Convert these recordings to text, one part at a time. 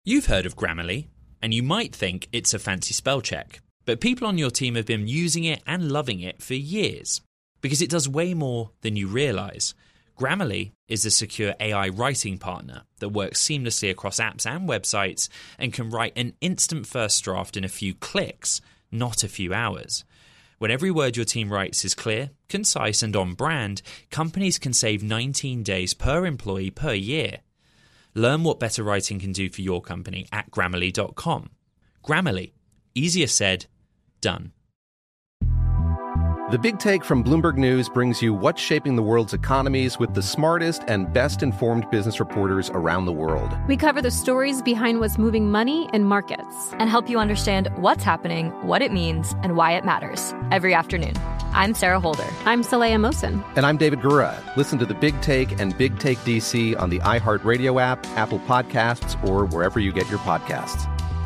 You've heard of Grammarly, and you might think it's a fancy spell check, but people on your team have been using it and loving it for years, because it does way more than you realise. Grammarly is a secure AI writing partner that works seamlessly across apps and websites and can write an instant first draft in a few clicks, not a few hours. When every word your team writes is clear, concise and on brand, companies can save 19 days per employee per year. Learn what better writing can do for your company at Grammarly.com. Grammarly. Easier said, done. The Big Take from Bloomberg News brings you what's shaping the world's economies with the smartest and best-informed business reporters around the world. We cover the stories behind what's moving money and markets. And help you understand what's happening, what it means, and why it matters every afternoon. I'm Sarah Holder. I'm Saleha Mohsin. And I'm David Gura. Listen to The Big Take and Big Take DC on the iHeartRadio app, Apple Podcasts, or wherever you get your podcasts.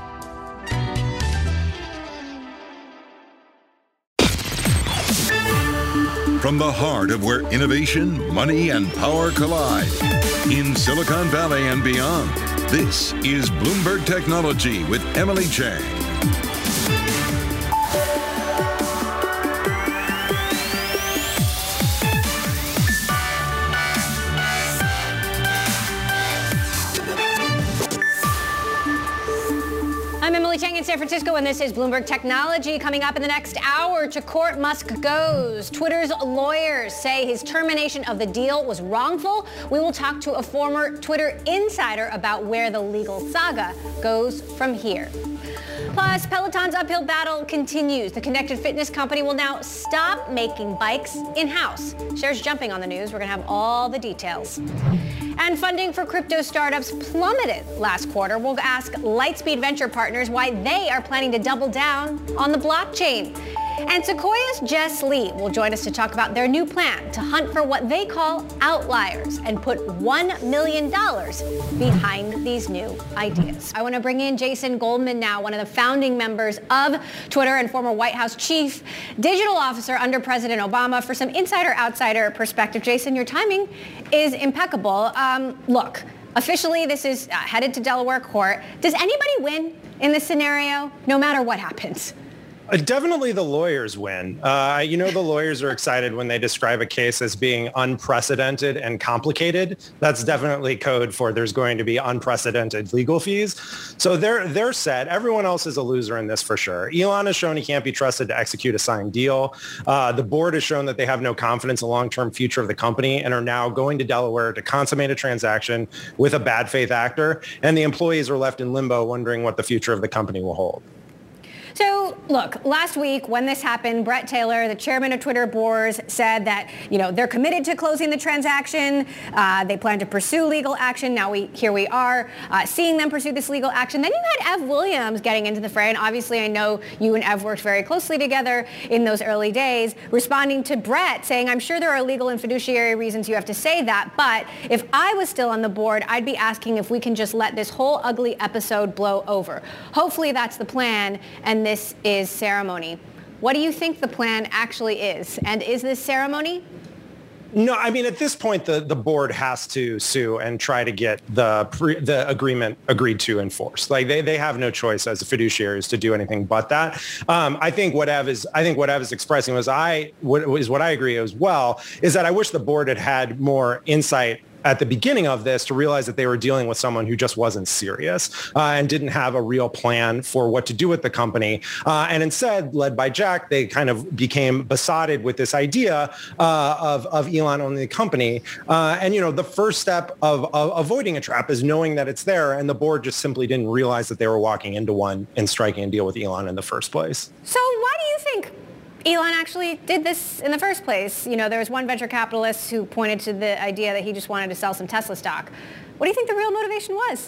From the heart of where innovation, money, and power collide, in Silicon Valley and beyond, this is Bloomberg Technology with Emily Chang. I'm Emily Chang in San Francisco, and this is Bloomberg Technology. Coming up in the next hour, to court Musk goes. Twitter's lawyers say his termination of the deal was wrongful. We will talk to a former Twitter insider about where the legal saga goes from here. Plus, Peloton's uphill battle continues. The connected fitness company will now stop making bikes in-house. Shares jumping on the news. We're going to have all the details. And funding for crypto startups plummeted last quarter. We'll ask Lightspeed Venture Partners why they are planning to double down on the blockchain. And Sequoia's Jess Lee will join us to talk about their new plan to hunt for what they call outliers and put $1 million behind these new ideas. I want to bring in Jason Goldman now, one of the founding members of Twitter and former White House chief digital officer under President Obama, for some insider-outsider perspective. Jason, your timing is impeccable. Look, officially this is headed to Delaware court. Does anybody win in this scenario, no matter what happens? Definitely the lawyers win. The lawyers are excited when they describe a case as being unprecedented and complicated. That's definitely code for there's going to be unprecedented legal fees. So they're set. Everyone else is a loser in this for sure. Elon has shown he can't be trusted to execute a signed deal. The board has shown that they have no confidence in the long-term future of the company and are now going to Delaware to consummate a transaction with a bad faith actor. And the employees are left in limbo wondering what the future of the company will hold. So, look, last week when this happened, Bret Taylor, the chairman of Twitter boards, said that, they're committed to closing the transaction. They plan to pursue legal action. Now here we are seeing them pursue this legal action. Then you had Ev Williams getting into the fray. And obviously, I know you and Ev worked very closely together in those early days, responding to Bret, saying, I'm sure there are legal and fiduciary reasons you have to say that. But if I was still on the board, I'd be asking if we can just let this whole ugly episode blow over. Hopefully that's the plan. And this is ceremony. What do you think the plan actually is? And is this ceremony? No, I mean, at this point, the board has to sue and try to get the agreement agreed to enforced. Like they have no choice as fiduciaries to do anything but that. I think what Ev is expressing what I agree as well, is that I wish the board had more insight at the beginning of this to realize that they were dealing with someone who just wasn't serious and didn't have a real plan for what to do with the company. And instead, led by Jack, they kind of became besotted with this idea of Elon owning the company. The first step of avoiding a trap is knowing that it's there. And the board just simply didn't realize that they were walking into one and striking a deal with Elon in the first place. So why do you think Elon actually did this in the first place? There was one venture capitalist who pointed to the idea that he just wanted to sell some Tesla stock. What do you think the real motivation was?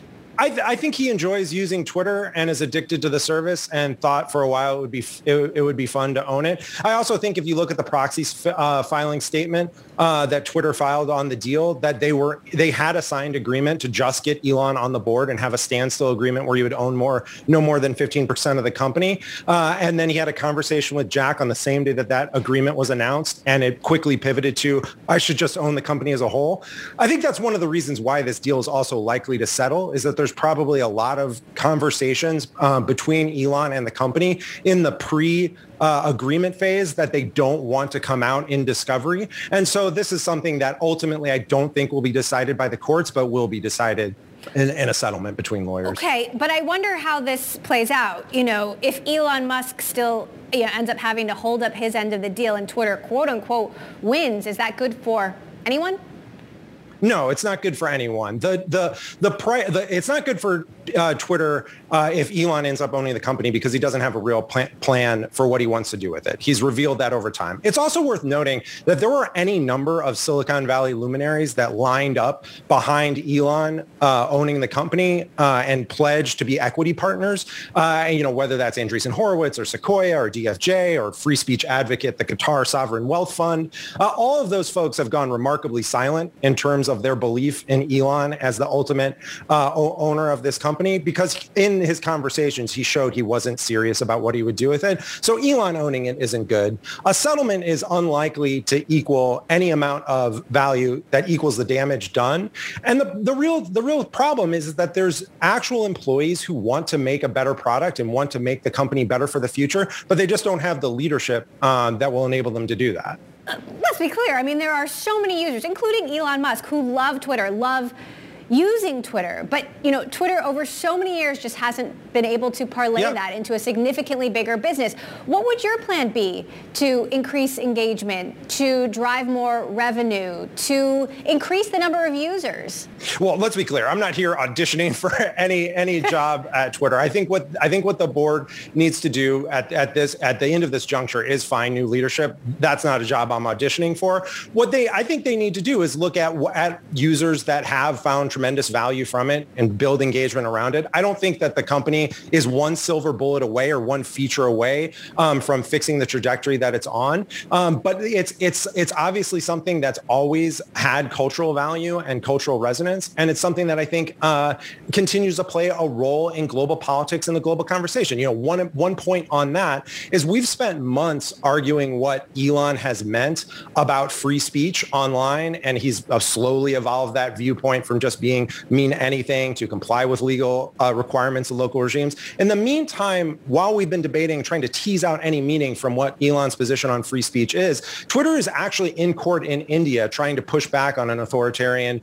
I think he enjoys using Twitter and is addicted to the service and thought for a while it would be fun to own it. I also think if you look at the proxy filing statement that Twitter filed on the deal, that they had a signed agreement to just get Elon on the board and have a standstill agreement where you would own no more than 15% of the company. And then he had a conversation with Jack on the same day that agreement was announced, and it quickly pivoted to, I should just own the company as a whole. I think that's one of the reasons why this deal is also likely to settle, is that there's there's probably a lot of conversations between Elon and the company in the agreement phase that they don't want to come out in discovery. And so this is something that ultimately I don't think will be decided by the courts, but will be decided in a settlement between lawyers. Okay, but I wonder how this plays out. If Elon Musk still ends up having to hold up his end of the deal and Twitter, quote unquote, wins, is that good for anyone? No, it's not good for anyone. It's not good for Twitter if Elon ends up owning the company because he doesn't have a real plan for what he wants to do with it. He's revealed that over time. It's also worth noting that there were any number of Silicon Valley luminaries that lined up behind Elon owning the company and pledged to be equity partners. Whether that's Andreessen Horowitz or Sequoia or DFJ or Free Speech Advocate, the Qatar Sovereign Wealth Fund. All of those folks have gone remarkably silent in terms of their belief in Elon as the ultimate owner of this company, because in his conversations, he showed he wasn't serious about what he would do with it. So Elon owning it isn't good. A settlement is unlikely to equal any amount of value that equals the damage done. And the real problem is that there's actual employees who want to make a better product and want to make the company better for the future, but they just don't have the leadership that will enable them to do that. Let's be clear. I mean, there are so many users, including Elon Musk, who love Twitter, love using Twitter. But, Twitter over so many years just hasn't been able to parlay that into a significantly bigger business. What would your plan be to increase engagement, to drive more revenue, to increase the number of users? Well, let's be clear. I'm not here auditioning for any job at Twitter. I think what the board needs to do at the end of this juncture is find new leadership. That's not a job I'm auditioning for. What I think they need to do is look at users that have found tremendous value from it and build engagement around it. I don't think that the company is one silver bullet away or one feature away from fixing the trajectory that it's on. But it's obviously something that's always had cultural value and cultural resonance. And it's something that I think continues to play a role in global politics and the global conversation. One point on that is we've spent months arguing what Elon has meant about free speech online. And he's slowly evolved that viewpoint from just mean anything to comply with legal requirements of local regimes. In the meantime, while we've been debating, trying to tease out any meaning from what Elon's position on free speech is, Twitter is actually in court in India trying to push back on an authoritarian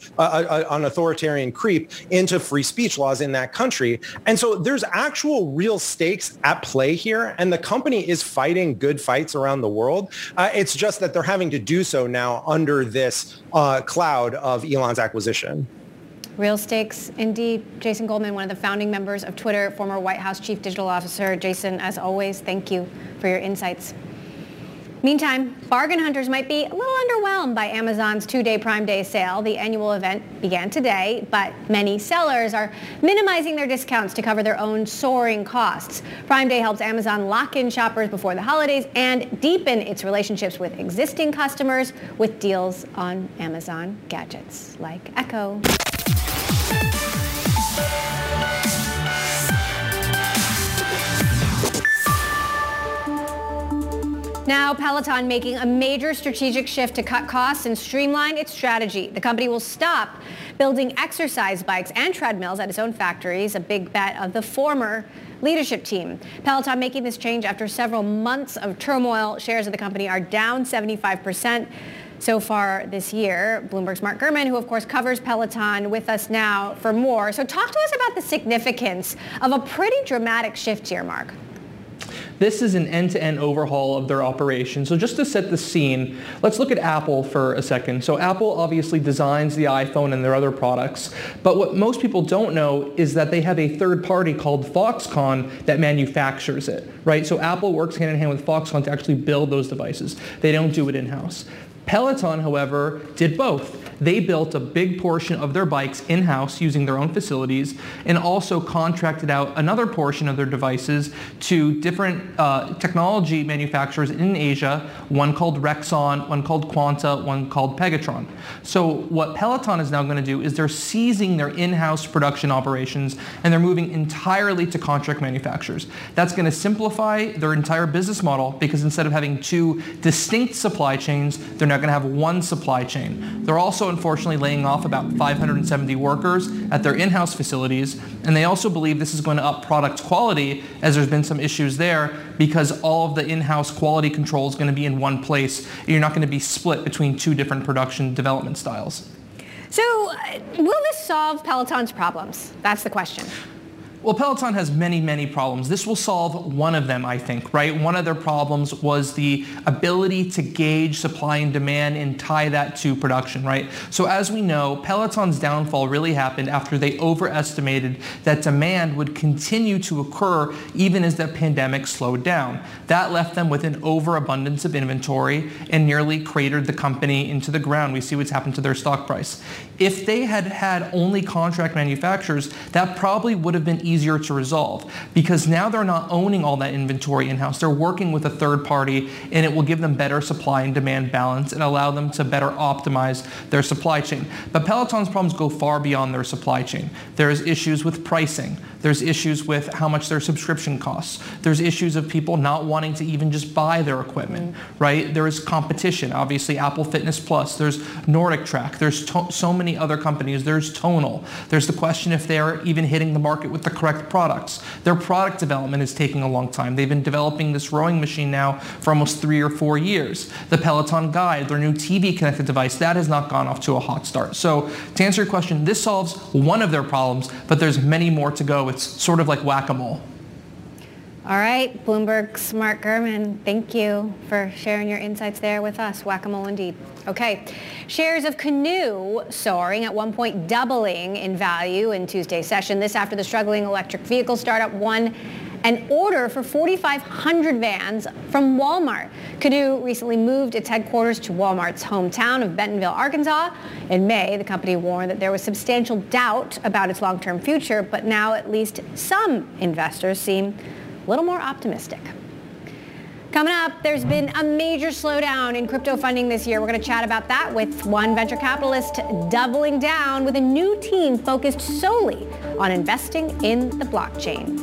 creep into free speech laws in that country. And so there's actual real stakes at play here. And the company is fighting good fights around the world. It's just that they're having to do so now under this cloud of Elon's acquisition. Real stakes indeed. Jason Goldman, one of the founding members of Twitter, former White House Chief Digital Officer. Jason, as always, thank you for your insights. Meantime, bargain hunters might be a little underwhelmed by Amazon's two-day Prime Day sale. The annual event began today, but many sellers are minimizing their discounts to cover their own soaring costs. Prime Day helps Amazon lock in shoppers before the holidays and deepen its relationships with existing customers with deals on Amazon gadgets like Echo. Now, Peloton making a major strategic shift to cut costs and streamline its strategy. The company will stop building exercise bikes and treadmills at its own factories, a big bet of the former leadership team. Peloton making this change after several months of turmoil. Shares of the company are down 75% so far this year. Bloomberg's Mark Gurman, who of course covers Peloton, with us now for more. So talk to us about the significance of a pretty dramatic shift here, Mark. This is an end-to-end overhaul of their operation. So just to set the scene, let's look at Apple for a second. So Apple obviously designs the iPhone and their other products, but what most people don't know is that they have a third party called Foxconn that manufactures it, right? So Apple works hand in hand with Foxconn to actually build those devices. They don't do it in-house. Peloton, however, did both. They built a big portion of their bikes in-house using their own facilities and also contracted out another portion of their devices to different technology manufacturers in Asia, one called Rexon, one called Quanta, one called Pegatron. So what Peloton is now going to do is they're seizing their in-house production operations and they're moving entirely to contract manufacturers. That's going to simplify their entire business model because instead of having two distinct supply chains, they're now going to have one supply chain. They're also also unfortunately laying off about 570 workers at their in-house facilities, and they also believe this is going to up product quality, as there's been some issues there, because all of the in-house quality control is going to be in one place. You're not going to be split between two different production development styles. So will this solve Peloton's problems? That's the question. Well, Peloton has many, many problems. This will solve one of them, I think, right? One of their problems was the ability to gauge supply and demand and tie that to production, right? So as we know, Peloton's downfall really happened after they overestimated that demand would continue to occur even as the pandemic slowed down. That left them with an overabundance of inventory and nearly cratered the company into the ground. We see what's happened to their stock price. If they had had only contract manufacturers, that probably would have been easier to resolve, because now they're not owning all that inventory in-house. They're working with a third party, and it will give them better supply and demand balance and allow them to better optimize their supply chain. But Peloton's problems go far beyond their supply chain. There's issues with pricing. There's issues with how much their subscription costs. There's issues of people not wanting to even just buy their equipment, right? There is competition. Obviously, Apple Fitness Plus. There's Nordic Track. There's so many other companies. There's Tonal. There's the question if they're even hitting the market with the correct products. Their product development is taking a long time. They've been developing this rowing machine now for almost 3 or 4 years. The Peloton Guide, their new TV connected device, that has not gone off to a hot start. So to answer your question, this solves one of their problems, but there's many more to go. It's sort of like whack-a-mole. All right, Bloomberg's Mark Gurman, thank you for sharing your insights there with us. Whack-a-mole indeed. Okay, shares of Canoo soaring, at one point doubling in value in Tuesday's session. This after the struggling electric vehicle startup won an order for 4,500 vans from Walmart. Canoo recently moved its headquarters to Walmart's hometown of Bentonville, Arkansas. In May, the company warned that there was substantial doubt about its long-term future, but now at least some investors seem a little more optimistic. Coming up, there's been a major slowdown in crypto funding this year. We're going to chat about that with one venture capitalist doubling down with a new team focused solely on investing in the blockchain.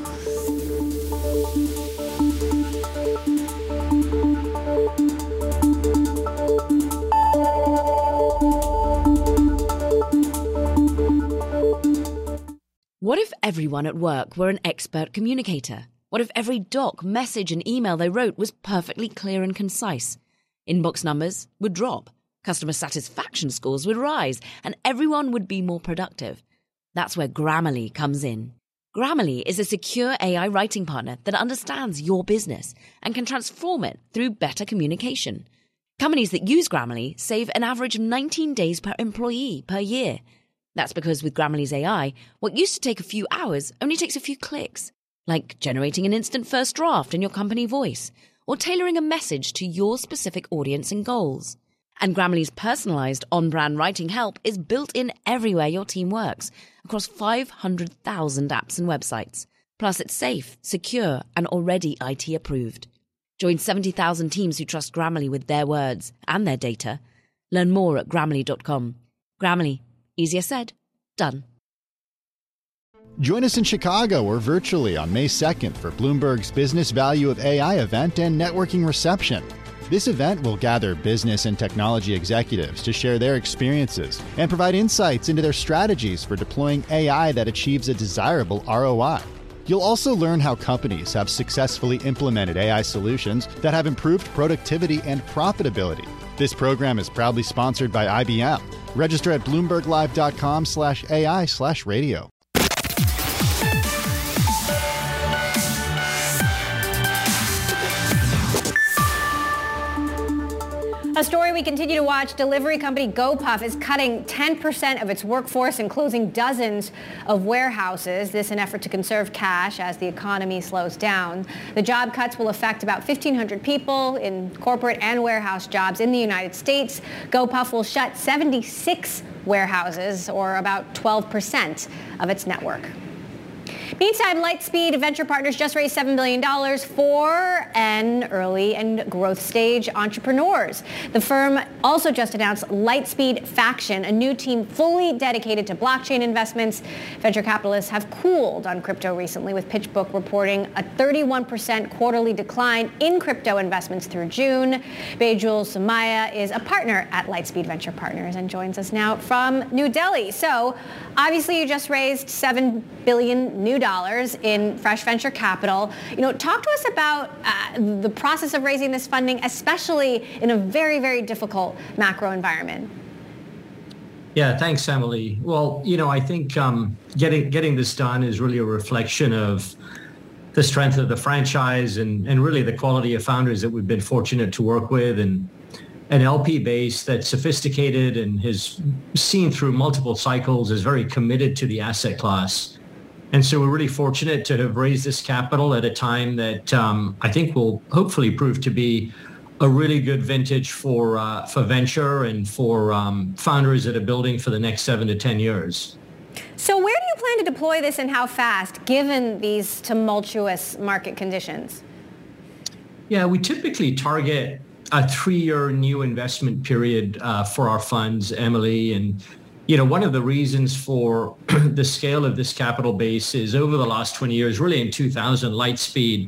What if everyone at work were an expert communicator? What if every doc, message, and email they wrote was perfectly clear and concise? Inbox numbers would drop, customer satisfaction scores would rise, and everyone would be more productive. That's where Grammarly comes in. Grammarly is a secure AI writing partner that understands your business and can transform it through better communication. Companies that use Grammarly save an average of 19 days per employee per year. That's because with Grammarly's AI, what used to take a few hours only takes a few clicks, like generating an instant first draft in your company voice, or tailoring a message to your specific audience and goals. And Grammarly's personalized on-brand writing help is built in everywhere your team works, across 500,000 apps and websites. Plus, it's safe, secure, and already IT approved. Join 70,000 teams who trust Grammarly with their words and their data. Learn more at Grammarly.com. Grammarly. Easier said, done. Join us in Chicago or virtually on May 2nd for Bloomberg's Business Value of AI event and networking reception. This event will gather business and technology executives to share their experiences and provide insights into their strategies for deploying AI that achieves a desirable ROI. You'll also learn how companies have successfully implemented AI solutions that have improved productivity and profitability. This program is proudly sponsored by IBM. Register at bloomberglive.com/AI/radio. A story we continue to watch, delivery company GoPuff is cutting 10% of its workforce and closing dozens of warehouses. This in an effort to conserve cash as the economy slows down. The job cuts will affect about 1,500 people in corporate and warehouse jobs in the United States. GoPuff will shut 76 warehouses, or about 12% of its network. Meantime, Lightspeed Venture Partners just raised $7 billion for an early and growth stage entrepreneurs. The firm also just announced Lightspeed Faction, a new team fully dedicated to blockchain investments. Venture capitalists have cooled on crypto recently, with PitchBook reporting a 31% quarterly decline in crypto investments through June. Bejul Somaiya is a partner at Lightspeed Venture Partners and joins us now from New Delhi. So obviously you just raised $7 billion new dollars in fresh venture capital. Talk to us about the process of raising this funding, especially in a very, very difficult macro environment. Yeah, thanks, Emily. Well, I think getting this done is really a reflection of the strength of the franchise and really the quality of founders that we've been fortunate to work with, and an LP base that's sophisticated and has seen through multiple cycles, is very committed to the asset class. And so we're really fortunate to have raised this capital at a time that I think will hopefully prove to be a really good vintage for venture and for founders that are building for the next 7 to 10 years. So where do you plan to deploy this and how fast, given these tumultuous market conditions? Yeah, we typically target a 3-year new investment period for our funds, Emily. And, one of the reasons for the scale of this capital base is over the last 20 years, really in 2000, Lightspeed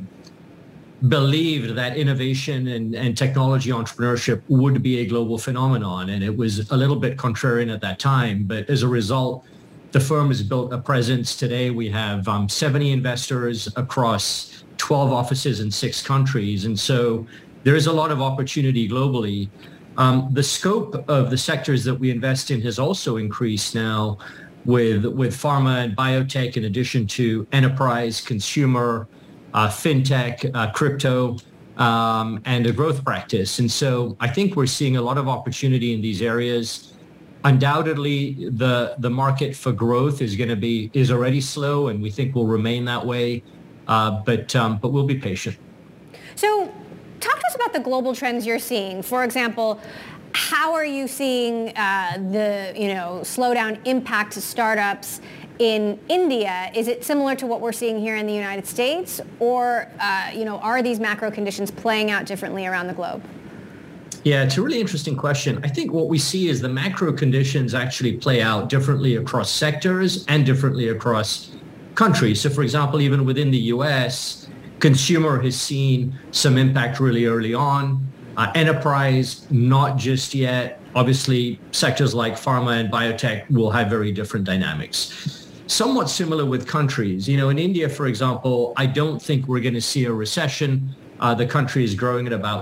believed that innovation and technology entrepreneurship would be a global phenomenon. And it was a little bit contrarian at that time. But as a result, the firm has built a presence. Today, we have 70 investors across 12 offices in 6 countries. And so there is a lot of opportunity globally. The scope of the sectors that we invest in has also increased now with pharma and biotech, in addition to enterprise, consumer, fintech, crypto, and a growth practice. And so I think we're seeing a lot of opportunity in these areas. Undoubtedly, the market for growth is already slow, and we think will remain that way. But we'll be patient. So talk to us about the global trends you're seeing. For example, how are you seeing the slowdown impact to startups in India? Is it similar to what we're seeing here in the United States, or are these macro conditions playing out differently around the globe? Yeah, it's a really interesting question. I think what we see is the macro conditions actually play out differently across sectors and differently across countries. So, for example, even within the U.S., consumer has seen some impact really early on. Enterprise, not just yet. Obviously, sectors like pharma and biotech will have very different dynamics. Somewhat similar with countries. In India, for example, I don't think we're going to see a recession. The country is growing at about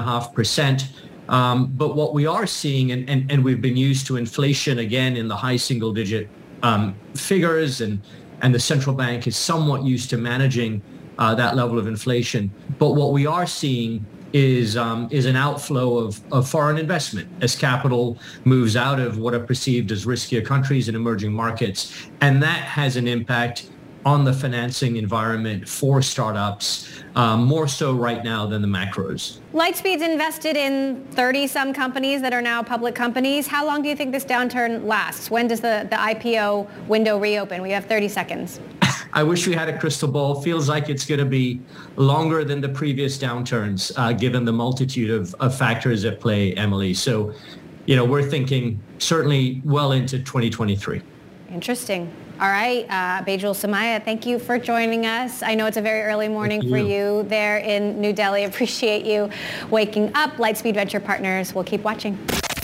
7.5%. But what we are seeing, and we've been used to inflation again in the high single digit figures, and the central bank is somewhat used to managing that level of inflation. But what we are seeing is an outflow of foreign investment as capital moves out of what are perceived as riskier countries and emerging markets. And that has an impact on the financing environment for startups, more so right now than the macros. Lightspeed's invested in 30-some companies that are now public companies. How long do you think this downturn lasts? When does the IPO window reopen? We have 30 seconds. I wish we had a crystal ball. Feels like it's going to be longer than the previous downturns, given the multitude of factors at play, Emily. So, we're thinking certainly well into 2023. Interesting. All right, Bejul Somaiya, thank you for joining us. I know it's a very early morning for you there in New Delhi. Appreciate you waking up. Lightspeed Venture Partners, we'll keep watching.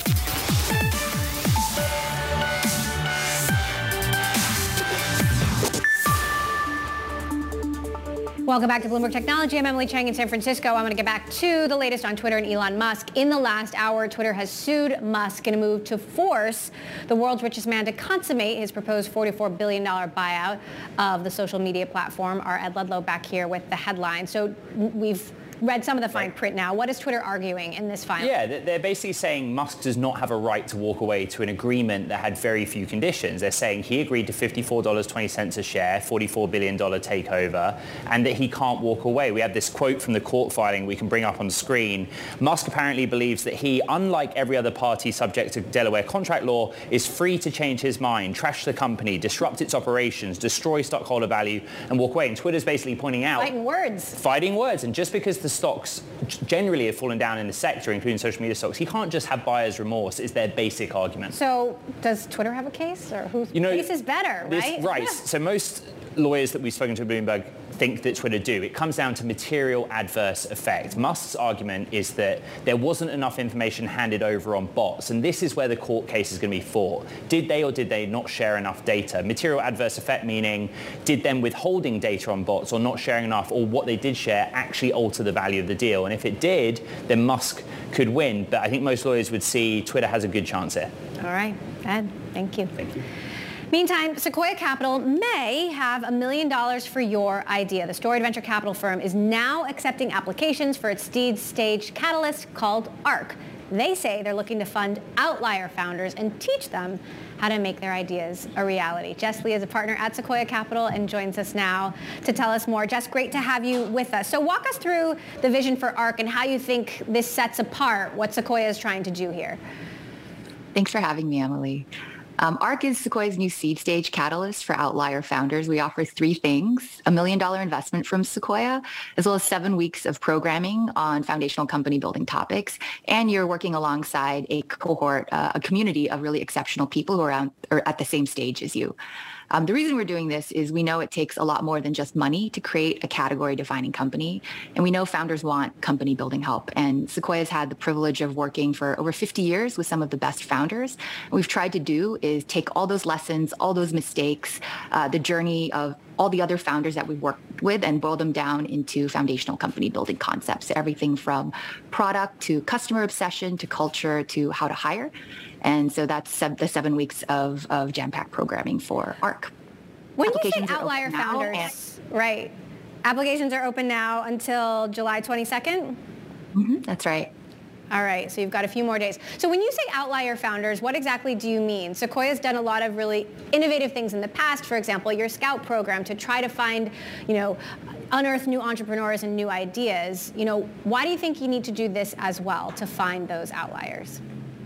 Welcome back to Bloomberg Technology. I'm Emily Chang in San Francisco. I'm going to get back to the latest on Twitter and Elon Musk. In the last hour, Twitter has sued Musk in a move to force the world's richest man to consummate his proposed $44 billion buyout of the social media platform. Our Ed Ludlow back here with the headline. So we've read some of the fine print now. What is Twitter arguing in this filing? Yeah, they're basically saying Musk does not have a right to walk away to an agreement that had very few conditions. They're saying he agreed to $54.20 a share, $44 billion takeover, and that he can't walk away. We have this quote from the court filing we can bring up on the screen. Musk apparently believes that he, unlike every other party subject to Delaware contract law, is free to change his mind, trash the company, disrupt its operations, destroy stockholder value, and walk away. And Twitter's basically pointing out... Fighting words. And just because the stocks generally have fallen down in the sector, including social media stocks, he can't just have buyer's remorse, is their basic argument. So does Twitter have a case? Or whose case is better, right? Right. Yeah. So most lawyers that we've spoken to at Bloomberg think that Twitter do. It comes down to material adverse effect. Musk's argument is that there wasn't enough information handed over on bots, and this is where the court case is going to be fought. Did they or did they not share enough data? Material adverse effect meaning, did them withholding data on bots or not sharing enough, or what they did share actually alter the value of the deal? And if it did, then Musk could win. But I think most lawyers would see Twitter has a good chance here. All right, Ed, thank you. Thank you. Meantime, Sequoia Capital may have $1 million for your idea. The storied venture capital firm is now accepting applications for its seed stage catalyst called ARC. They say they're looking to fund outlier founders and teach them how to make their ideas a reality. Jess Lee is a partner at Sequoia Capital and joins us now to tell us more. Jess, great to have you with us. So walk us through the vision for ARC and how you think this sets apart what Sequoia is trying to do here. Thanks for having me, Emily. ARC is Sequoia's new seed stage catalyst for outlier founders. We offer three things: $1 million investment from Sequoia, as well as 7 weeks of programming on foundational company building topics. And you're working alongside a cohort, a community of really exceptional people who are at the same stage as you. The reason we're doing this is we know it takes a lot more than just money to create a category-defining company, and we know founders want company-building help. And Sequoia's had the privilege of working for over 50 years with some of the best founders. What we've tried to do is take all those lessons, all those mistakes, the journey of all the other founders that we've worked with, and boil them down into foundational company building concepts. Everything from product to customer obsession to culture to how to hire. And so that's the 7 weeks of jam-packed programming for ARC. When you say outlier founders, right, applications are open now until July 22nd? Mm-hmm, that's right. All right, so you've got a few more days. So when you say outlier founders, what exactly do you mean? Sequoia's done a lot of really innovative things in the past. For example, your Scout program to try to find, unearth new entrepreneurs and new ideas. Why do you think you need to do this as well to find those outliers?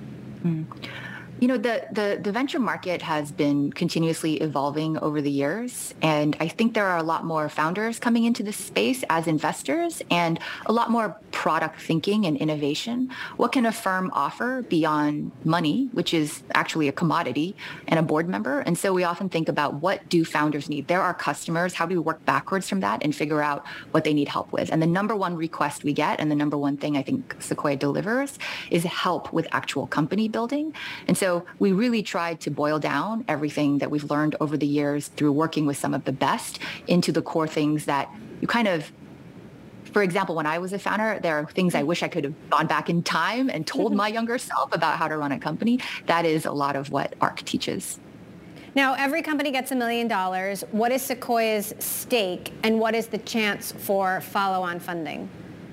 The venture market has been continuously evolving over the years, and I think there are a lot more founders coming into this space as investors and a lot more product thinking and innovation. What can a firm offer beyond money, which is actually a commodity, and a board member? And so we often think about, what do founders need? There are customers. How do we work backwards from that and figure out what they need help with? And the number one request we get, and the number one thing I think Sequoia delivers, is help with actual company building. And so we really tried to boil down everything that we've learned over the years through working with some of the best into the core things that you for example, when I was a founder, there are things I wish I could have gone back in time and told my younger self about how to run a company. That is a lot of what ARC teaches. Now, every company gets $1 million. What is Sequoia's stake, and what is the chance for follow-on funding?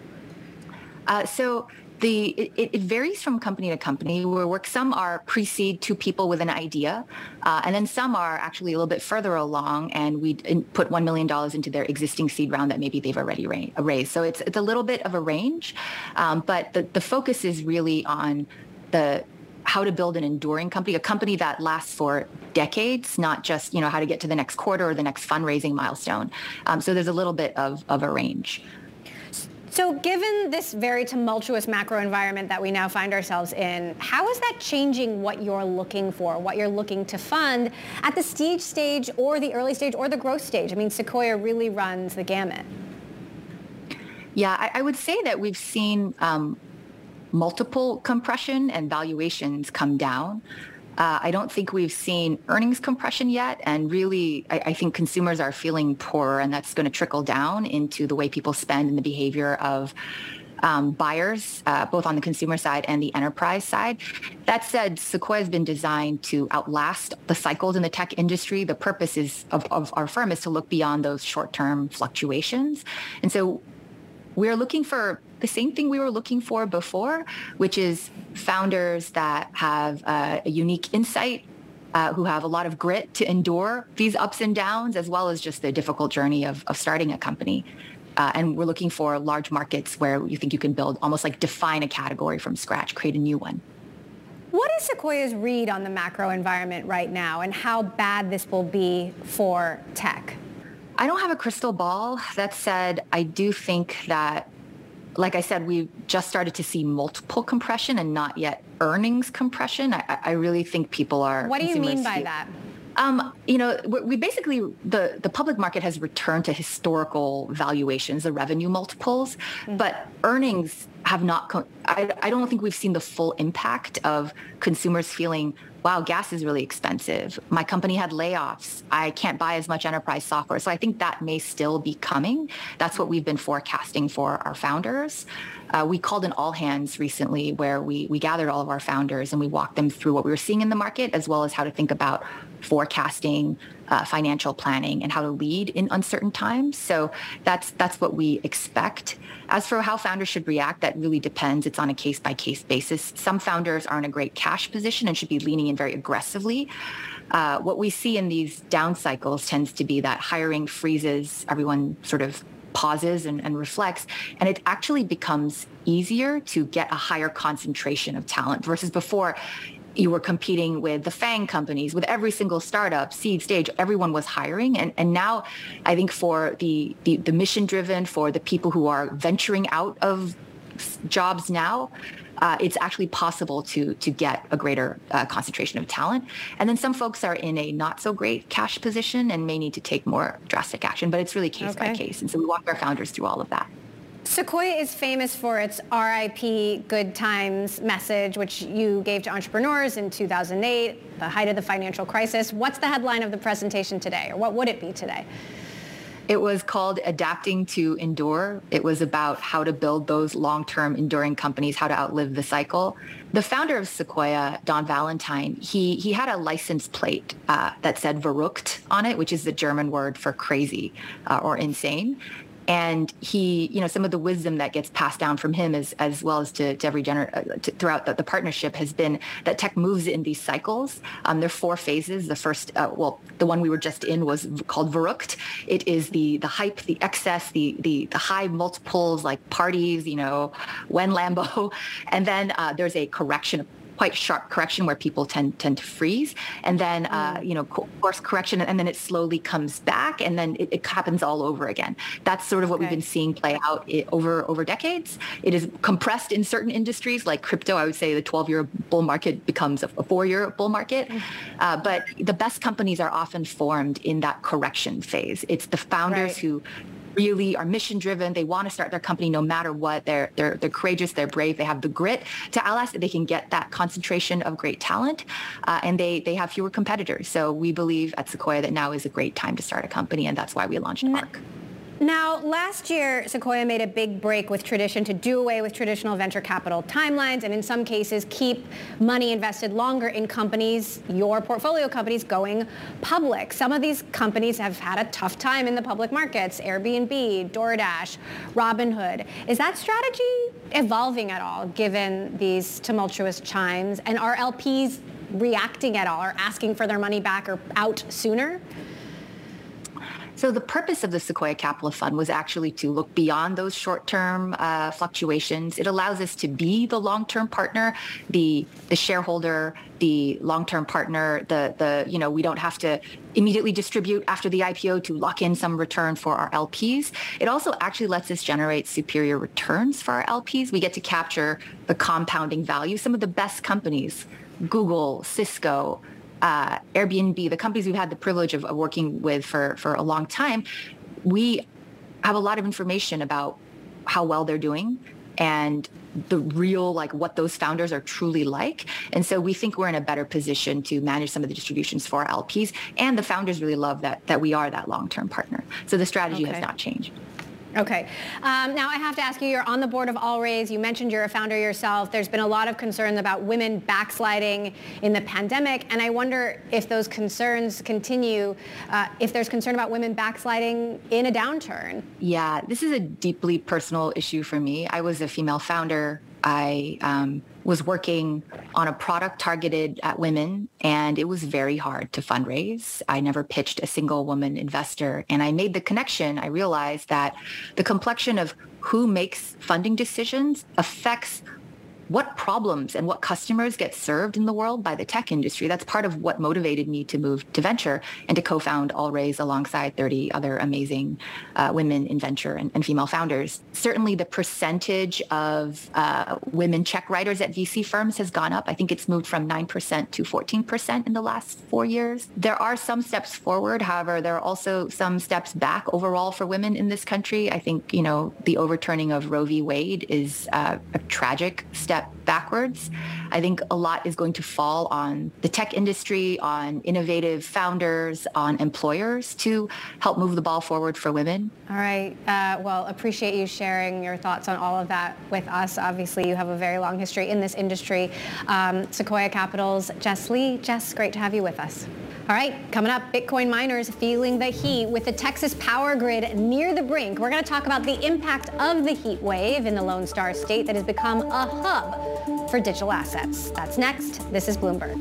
It varies from company to company. Some are pre-seed 2 people with an idea, and then some are actually a little bit further along, and we put $1 million into their existing seed round that maybe they've already raised. So it's a little bit of a range, but the focus is really on how to build an enduring company, a company that lasts for decades, not just how to get to the next quarter or the next fundraising milestone. So there's a little bit of a range. So given this very tumultuous macro environment that we now find ourselves in, how is that changing what you're looking for, what you're looking to fund at the seed stage or the early stage or the growth stage? I mean, Sequoia really runs the gamut. Yeah, I would say that we've seen multiple compression and valuations come down. I don't think we've seen earnings compression yet. And really, I think consumers are feeling poorer, and that's going to trickle down into the way people spend and the behavior of buyers, both on the consumer side and the enterprise side. That said, Sequoia has been designed to outlast the cycles in the tech industry. The purpose of our firm is to look beyond those short-term fluctuations. And so we're looking for the same thing we were looking for before, which is founders that have a unique insight, who have a lot of grit to endure these ups and downs, as well as just the difficult journey of starting a company. And we're looking for large markets where you think you can build, almost like define a category from scratch, create a new one. What is Sequoia's read on the macro environment right now and how bad this will be for tech? I don't have a crystal ball. That said, I do think that, like I said, we've just started to see multiple compression and not yet earnings compression. I really think people are... What do you mean by that? We basically, the public market has returned to historical valuations, the revenue multiples, but earnings have not, I don't think we've seen the full impact of consumers feeling, wow, gas is really expensive. My company had layoffs. I can't buy as much enterprise software. So I think that may still be coming. That's what we've been forecasting for our founders. We called an all hands recently where we gathered all of our founders and we walked them through what we were seeing in the market, as well as how to think about forecasting, financial planning, and how to lead in uncertain times. So that's what we expect. As for how founders should react, that really depends. It's on a case-by-case basis. Some founders are in a great cash position and should be leaning in very aggressively. What we see in these down cycles tends to be that hiring freezes, everyone sort of pauses and reflects, and it actually becomes easier to get a higher concentration of talent versus before. You were competing with the FANG companies, with every single startup, seed stage, everyone was hiring. And now I think for the mission driven, for the people who are venturing out of jobs now, it's actually possible to get a greater concentration of talent. And then some folks are in a not so great cash position and may need to take more drastic action, but it's really case by case. And so we walk our founders through all of that. Sequoia is famous for its RIP Good Times message, which you gave to entrepreneurs in 2008, the height of the financial crisis. What's the headline of the presentation today, or what would it be today? It was called Adapting to Endure. It was about how to build those long-term enduring companies, how to outlive the cycle. The founder of Sequoia, Don Valentine, he had a license plate that said verrückt on it, which is the German word for crazy or insane. And he, some of the wisdom that gets passed down from him as well as to every throughout the partnership has been that tech moves in these cycles. There are 4 phases. The first, the one we were just in was called verrückt. It is the hype, the excess, the high multiples like parties, when Lambo. And then there's a correction, quite sharp correction where people tend to freeze, and then course correction, and then it slowly comes back, and then it happens all over again. That's sort of what we've been seeing play out over decades. It is compressed in certain industries like crypto. I would say the 12-year bull market becomes a 4-year bull market, but the best companies are often formed in that correction phase. It's the founders who really are mission driven. They want to start their company no matter what. They're courageous, they're brave, they have the grit to outlast it. They can get that concentration of great talent, and they have fewer competitors. So we believe at Sequoia that now is a great time to start a company, and that's why we launched ARC. Now, last year, Sequoia made a big break with tradition to do away with traditional venture capital timelines and in some cases keep money invested longer in companies, your portfolio companies, going public. Some of these companies have had a tough time in the public markets, Airbnb, DoorDash, Robinhood. Is that strategy evolving at all given these tumultuous chimes? And are LPs reacting at all or asking for their money back or out sooner? So the purpose of the Sequoia Capital Fund was actually to look beyond those short-term fluctuations. It allows us to be the long-term partner, the shareholder, the long-term partner. We don't have to immediately distribute after the IPO to lock in some return for our LPs. It also actually lets us generate superior returns for our LPs. We get to capture the compounding value. Some of the best companies, Google, Cisco, Airbnb, the companies we've had the privilege of working with for a long time, we have a lot of information about how well they're doing and the real, what those founders are truly like. And so we think we're in a better position to manage some of the distributions for our LPs. And the founders really love that we are that long-term partner. So the strategy has not changed. Okay. Now I have to ask you, you're on the board of Allraise. You mentioned you're a founder yourself. There's been a lot of concerns about women backsliding in the pandemic, and I wonder if those concerns continue, if there's concern about women backsliding in a downturn. Yeah, this is a deeply personal issue for me. I was a female founder. I was working on a product targeted at women, and it was very hard to fundraise. I never pitched a single woman investor, and I made the connection. I realized that the complexion of who makes funding decisions affects what problems and what customers get served in the world by the tech industry. That's part of what motivated me to move to venture and to co-found Allraise alongside 30 other amazing women in venture and female founders. Certainly the percentage of women check writers at VC firms has gone up. I think it's moved from 9% to 14% in the last 4 years. There are some steps forward. However, there are also some steps back overall for women in this country. I think, the overturning of Roe v. Wade is a tragic step backwards. I think a lot is going to fall on the tech industry, on innovative founders, on employers to help move the ball forward for women. All right. Well, appreciate you sharing your thoughts on all of that with us. Obviously, you have a very long history in this industry. Sequoia Capital's Jess Lee. Jess, great to have you with us. All right, coming up, Bitcoin miners feeling the heat with the Texas power grid near the brink. We're going to talk about the impact of the heat wave in the Lone Star State that has become a hub for digital assets. That's next. This is Bloomberg.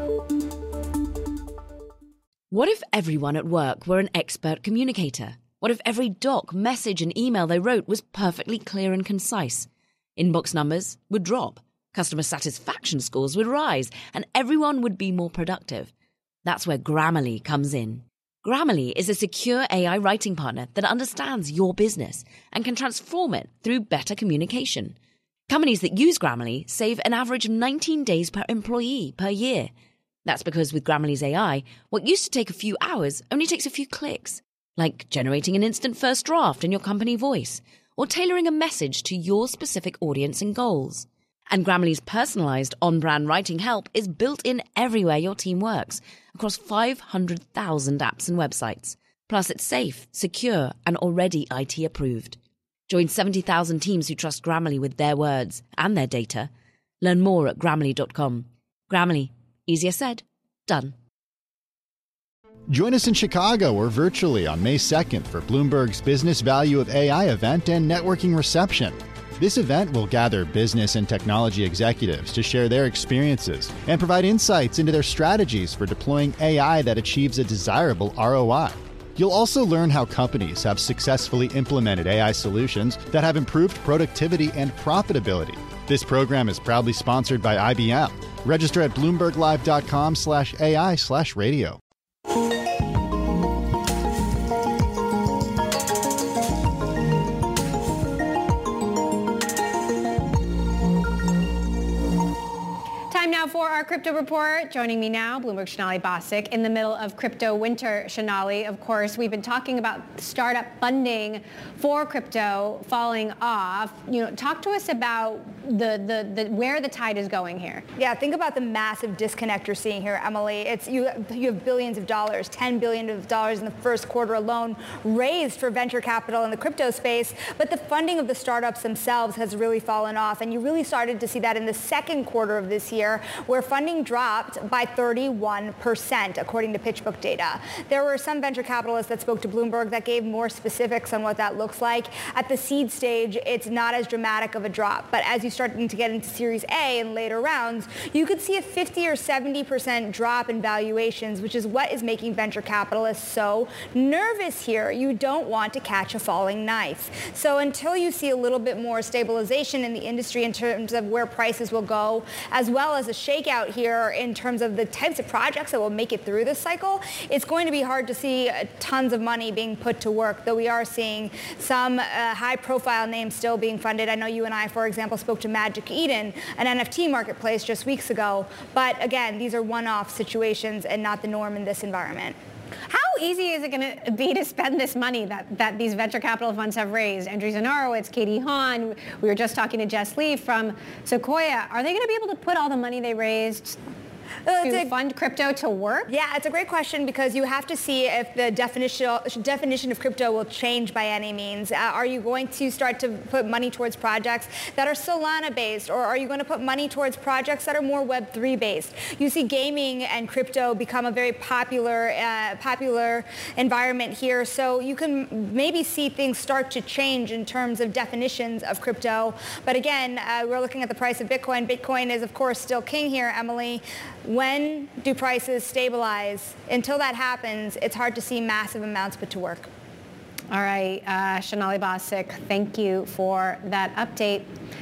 What if everyone at work were an expert communicator? What if every doc, message, and email they wrote was perfectly clear and concise? Inbox numbers would drop, customer satisfaction scores would rise, and everyone would be more productive. That's where Grammarly comes in. Grammarly is a secure AI writing partner that understands your business and can transform it through better communication. Companies that use Grammarly save an average of 19 days per employee per year. That's because with Grammarly's AI, what used to take a few hours only takes a few clicks, like generating an instant first draft in your company voice or tailoring a message to your specific audience and goals. And Grammarly's personalized on-brand writing help is built in everywhere your team works, across 500,000 apps and websites. Plus, it's safe, secure, and already IT approved. Join 70,000 teams who trust Grammarly with their words and their data. Learn more at Grammarly.com. Grammarly. Easier said, done. Join us in Chicago or virtually on May 2nd for Bloomberg's Business Value of AI event and networking reception. This event will gather business and technology executives to share their experiences and provide insights into their strategies for deploying AI that achieves a desirable ROI. You'll also learn how companies have successfully implemented AI solutions that have improved productivity and profitability. This program is proudly sponsored by IBM. Register at bloomberglive.com/AI/radio. For our crypto report, joining me now, Bloomberg Sonali Basak, in the middle of crypto winter. Sonali, of course, we've been talking about startup funding for crypto falling off. Talk to us about the where the tide is going here. Yeah, think about the massive disconnect you're seeing here, Emily. It's you have billions of dollars, $10 billion in the first quarter alone raised for venture capital in the crypto space, but the funding of the startups themselves has really fallen off, and you really started to see that in the second quarter of this year, where funding dropped by 31%, according to PitchBook data. There were some venture capitalists that spoke to Bloomberg that gave more specifics on what that looks like. At the seed stage, it's not as dramatic of a drop, but as you start to get into Series A and later rounds, you could see a 50 or 70% drop in valuations, which is what is making venture capitalists so nervous here. You don't want to catch a falling knife. So until you see a little bit more stabilization in the industry in terms of where prices will go, as well as a shakeout here in terms of the types of projects that will make it through this cycle, it's going to be hard to see tons of money being put to work, though we are seeing some high-profile names still being funded. I know you and I, for example, spoke to Magic Eden, an NFT marketplace, just weeks ago. But again, these are one-off situations and not the norm in this environment. How easy is it going to be to spend this money that these venture capital funds have raised? Andrew Zanarowitz, Katie Hahn, we were just talking to Jess Lee from Sequoia. Are they going to be able to put all the money they raised to fund crypto to work? Yeah, it's a great question because you have to see if the definition of crypto will change by any means. Are you going to start to put money towards projects that are Solana-based, or are you going to put money towards projects that are more Web3-based? You see gaming and crypto become a very popular environment here, so you can maybe see things start to change in terms of definitions of crypto. But again, we're looking at the price of Bitcoin. Bitcoin is, of course, still king here, Emily. When do prices stabilize? Until that happens, it's hard to see massive amounts put to work. All right, Sonali Basak, thank you for that update.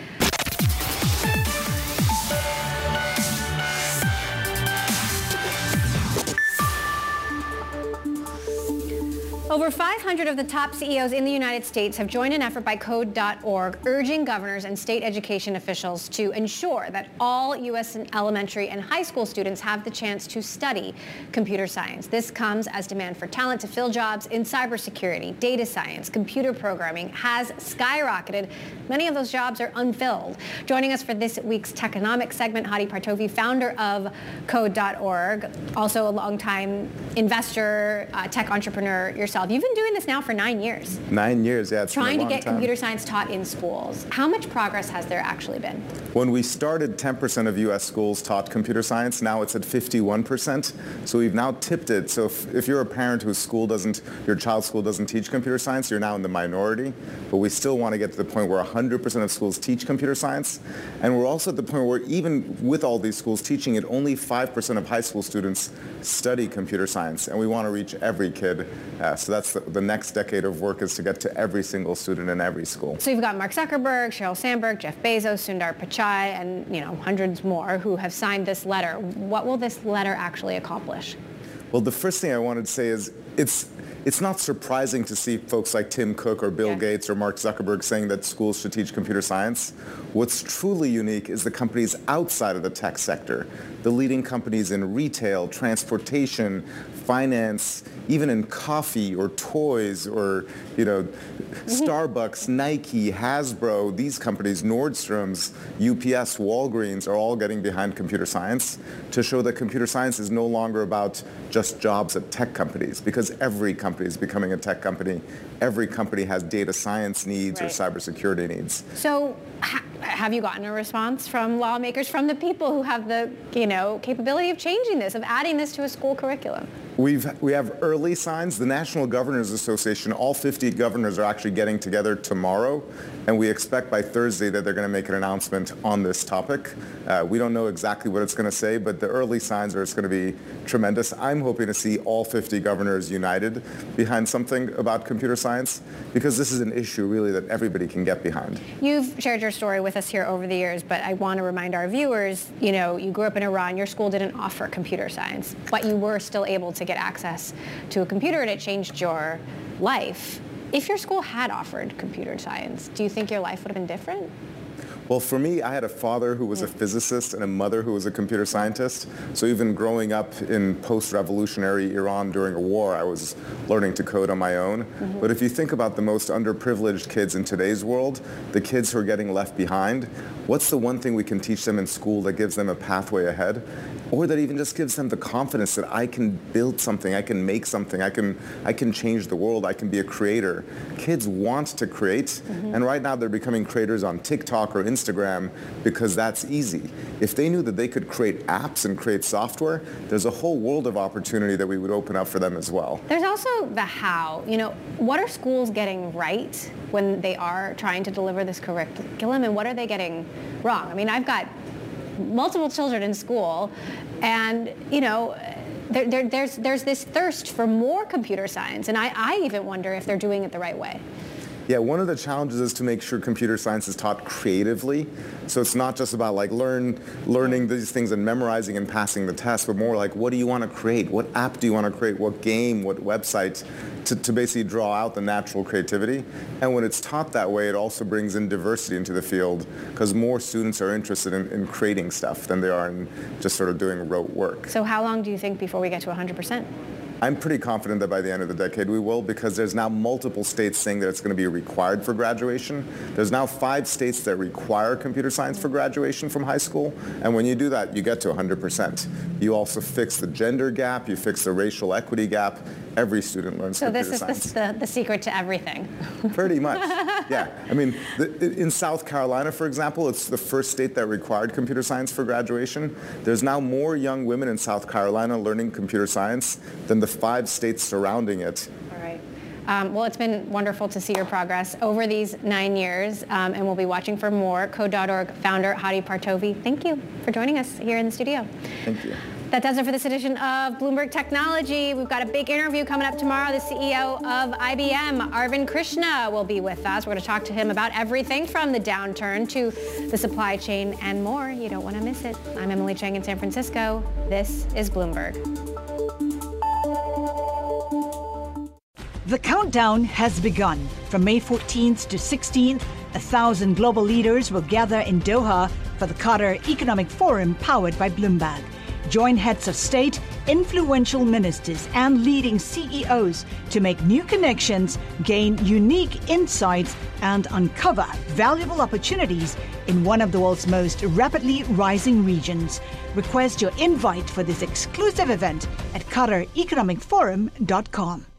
Over 500 of the top CEOs in the United States have joined an effort by Code.org urging governors and state education officials to ensure that all U.S. elementary and high school students have the chance to study computer science. This comes as demand for talent to fill jobs in cybersecurity, data science, computer programming has skyrocketed. Many of those jobs are unfilled. Joining us for this week's Techonomics segment, Hadi Partovi, founder of Code.org, also a longtime investor, tech entrepreneur yourself. You've been doing this now for 9 years. 9 years, yeah. It's trying been a to long get time. Computer science taught in schools. How much progress has there actually been? When we started, 10% of U.S. schools taught computer science. Now it's at 51%. So we've now tipped it. So if you're a parent whose your child's school doesn't teach computer science, you're now in the minority. But we still want to get to the point where 100% of schools teach computer science. And we're also at the point where even with all these schools teaching it, only 5% of high school students study computer science. And we want to reach every kid. So that's the next decade of work, is to get to every single student in every school. So you've got Mark Zuckerberg, Sheryl Sandberg, Jeff Bezos, Sundar Pichai, and hundreds more who have signed this letter. What will this letter actually accomplish? Well, the first thing I wanted to say is it's not surprising to see folks like Tim Cook or Bill Gates or Mark Zuckerberg saying that schools should teach computer science. What's truly unique is the companies outside of the tech sector, the leading companies in retail, transportation, finance, even in coffee or toys or, Starbucks, Nike, Hasbro, these companies, Nordstrom's, UPS, Walgreens are all getting behind computer science to show that computer science is no longer about just jobs at tech companies, because every company is becoming a tech company. Every company has data science needs or cybersecurity needs. So have you gotten a response from lawmakers, from the people who have the, capability of changing this, of adding this to a school curriculum? We have early signs. The National Governors Association, all 50 governors are actually getting together tomorrow, and we expect by Thursday that they're going to make an announcement on this topic. We don't know exactly what it's going to say, but the early signs are it's going to be tremendous. I'm hoping to see all 50 governors united behind something about computer science, because this is an issue really that everybody can get behind. You've shared your story with us here over the years, but I want to remind our viewers, you grew up in Iran, your school didn't offer computer science, but you were still able to get access to a computer, and it changed your life. If your school had offered computer science, do you think your life would have been different? Well, for me, I had a father who was a physicist and a mother who was a computer scientist. So even growing up in post-revolutionary Iran during a war, I was learning to code on my own. But if you think about the most underprivileged kids in today's world, the kids who are getting left behind, what's the one thing we can teach them in school that gives them a pathway ahead? Or that even just gives them the confidence that I can build something, I can make something, I can change the world, I can be a creator. Kids want to create, and right now they're becoming creators on TikTok or Instagram because that's easy. If they knew that they could create apps and create software, there's a whole world of opportunity that we would open up for them as well. There's also the how. What are schools getting right when they are trying to deliver this curriculum, and what are they getting wrong? I mean, I've got multiple children in school, and there's this thirst for more computer science, and I even wonder if they're doing it the right way. Yeah, one of the challenges is to make sure computer science is taught creatively. So it's not just about learning these things and memorizing and passing the test, but more like, what do you want to create? What app do you want to create? What game? What website? To basically draw out the natural creativity. And when it's taught that way, it also brings in diversity into the field, because more students are interested in creating stuff than they are in just sort of doing rote work. So how long do you think before we get to 100%? I'm pretty confident that by the end of the decade we will, because there's now multiple states saying that it's going to be required for graduation. There's now 5 states that require computer science for graduation from high school, and when you do that, you get to 100%. You also fix the gender gap, you fix the racial equity gap. Every student learns computer science. So this is the secret to everything. Pretty much, yeah. I mean, in South Carolina, for example, it's the first state that required computer science for graduation. There's now more young women in South Carolina learning computer science than the 5 states surrounding it. All right. Well, it's been wonderful to see your progress over these 9 years, and we'll be watching for more. Code.org founder Hadi Partovi, thank you for joining us here in the studio. Thank you. That does it for this edition of Bloomberg Technology. We've got a big interview coming up tomorrow. The CEO of IBM, Arvind Krishna, will be with us. We're going to talk to him about everything from the downturn to the supply chain and more. You don't want to miss it. I'm Emily Chang in San Francisco. This is Bloomberg. The countdown has begun. From May 14th to 16th, 1,000 global leaders will gather in Doha for the Qatar Economic Forum powered by Bloomberg. Join heads of state, influential ministers, and leading CEOs to make new connections, gain unique insights, and uncover valuable opportunities in one of the world's most rapidly rising regions. Request your invite for this exclusive event at QatarEconomicForum.com.